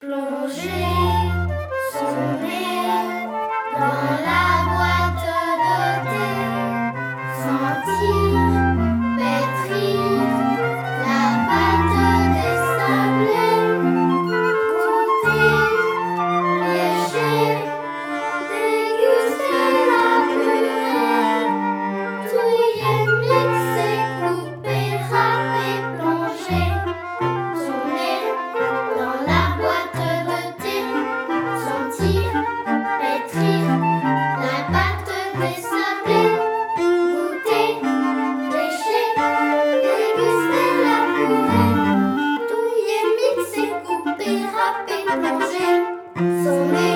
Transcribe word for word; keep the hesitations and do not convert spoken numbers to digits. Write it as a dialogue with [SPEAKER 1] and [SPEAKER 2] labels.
[SPEAKER 1] Plonger son nez dans la boîte de thé, sentir pétrir la pâte des sablés, goûter, lécher, déguster la purée, touiller, mixer, couper, râper, plonger son nez dans la boîte de thé, sentir, pétrir la pâte des sablés, goûter, lécher, déguster la purée, touiller, mixer, couper, râper, plonger son nez